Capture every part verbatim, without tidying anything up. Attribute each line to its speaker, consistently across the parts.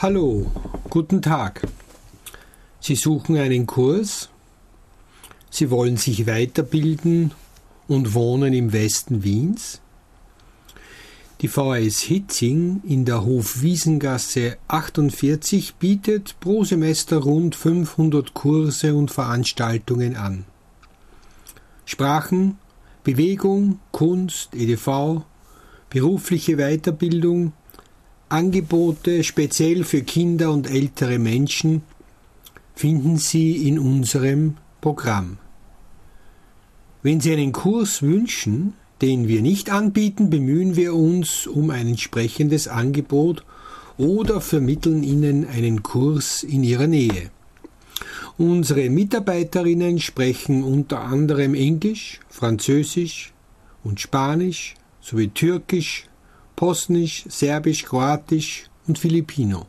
Speaker 1: Hallo, guten Tag. Sie suchen einen Kurs? Sie wollen sich weiterbilden und wohnen im Westen Wiens? Die V H S Hitzing in der Hofwiesengasse achtundvierzig bietet pro Semester rund fünfhundert Kurse und Veranstaltungen an. Sprachen, Bewegung, Kunst, E D V, berufliche Weiterbildung, Angebote speziell für Kinder und ältere Menschen finden Sie in unserem Programm. Wenn Sie einen Kurs wünschen, den wir nicht anbieten, bemühen wir uns um ein entsprechendes Angebot oder vermitteln Ihnen einen Kurs in Ihrer Nähe. Unsere Mitarbeiterinnen sprechen unter anderem Englisch, Französisch und Spanisch sowie Türkisch, Bosnisch, Serbisch, Kroatisch und Filipino.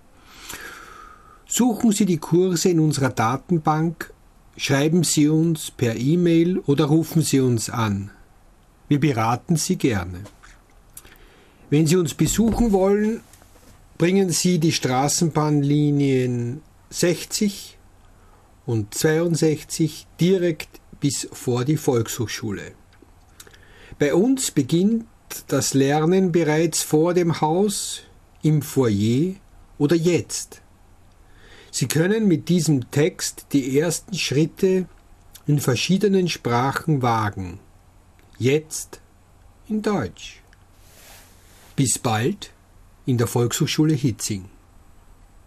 Speaker 1: Suchen Sie die Kurse in unserer Datenbank, schreiben Sie uns per E-Mail oder rufen Sie uns an. Wir beraten Sie gerne. Wenn Sie uns besuchen wollen, bringen Sie die Straßenbahnlinien sechzig und zweiundsechzig direkt bis vor die Volkshochschule. Bei uns beginnt das Lernen bereits vor dem Haus, im Foyer oder jetzt. Sie können mit diesem Text die ersten Schritte in verschiedenen Sprachen wagen. Jetzt in Deutsch. Bis bald in der Volkshochschule Hitzing.